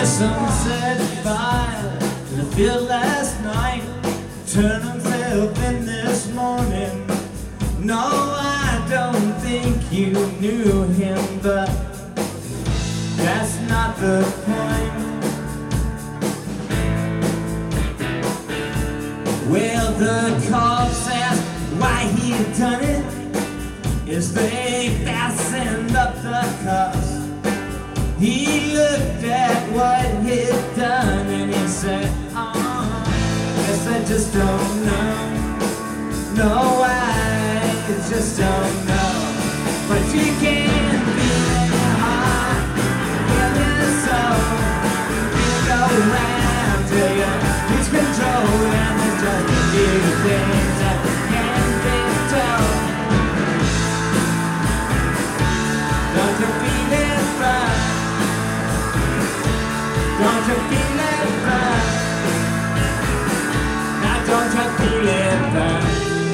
Sunset fire in the field last night, turned himself in this morning. No, I don't think you knew him, but that's not the point. Well, the cops asked why he had done it, as they fastened up the cuffs. He looked at what he'd done and he said, guess I just don't know. No, I just don't know. But you can feel in your heart, feel your soul. You go around till you lose control, and there's just a few things that can't be told. Don't you feel it burn? Don't you feel it burn? Now don't you feel it burn?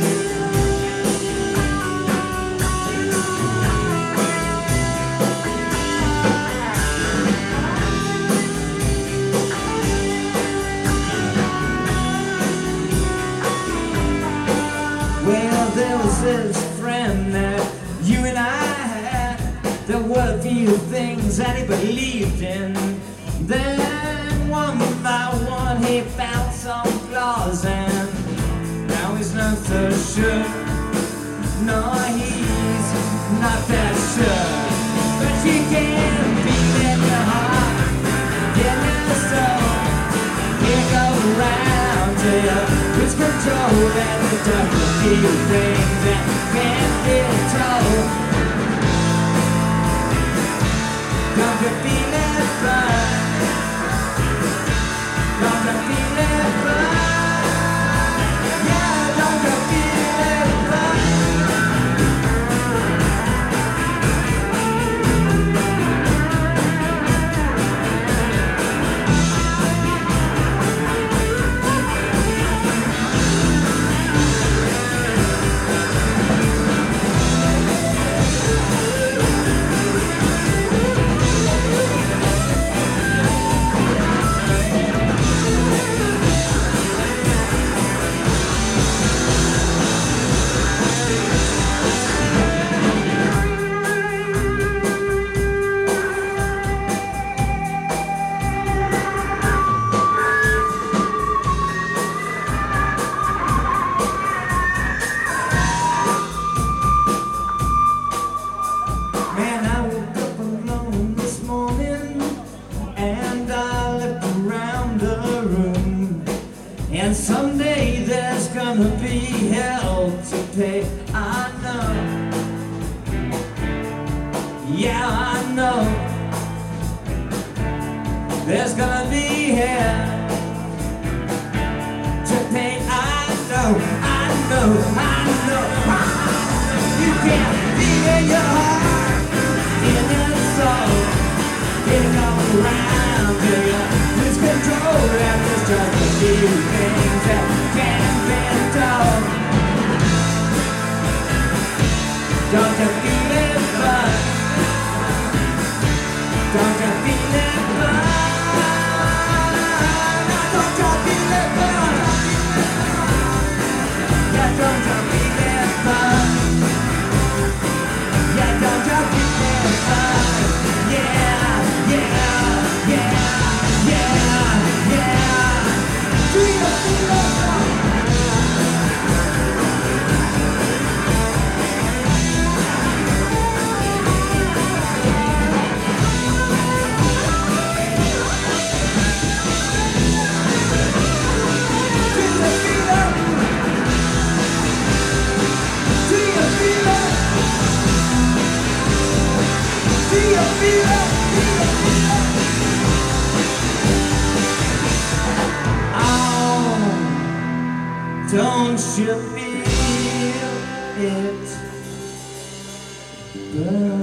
Well, there was this friend that you and I had. There were a few things that he believed in. Then one by one he found some flaws, and now he's not so sure. No, he's not that sure. But you can feel in your heart, in your soul. You go around till you lose control, and there's just a few things that can't be told. Don't you feel it burn? Don't you feel it burn? Yeah, don't you feel it burn? Man, I woke up alone this morning, and I looked around the room, and someday there's gonna be hell to pay. I know, yeah, I know. There's gonna be hell to pay. I know, I know, I know. You can't feel in your heart, in your soul. You go around till you lose control, and there's just a few things that can't be told. Don't you feel it burn? Don't you feel it burn? Now don't you feel it burn? Yeah, don't you feel it burn? Yeah, don't you feel it burn? Yeah, yeah, yeah, yeah, yeah. Do you feel it burn? Don't you feel it burn?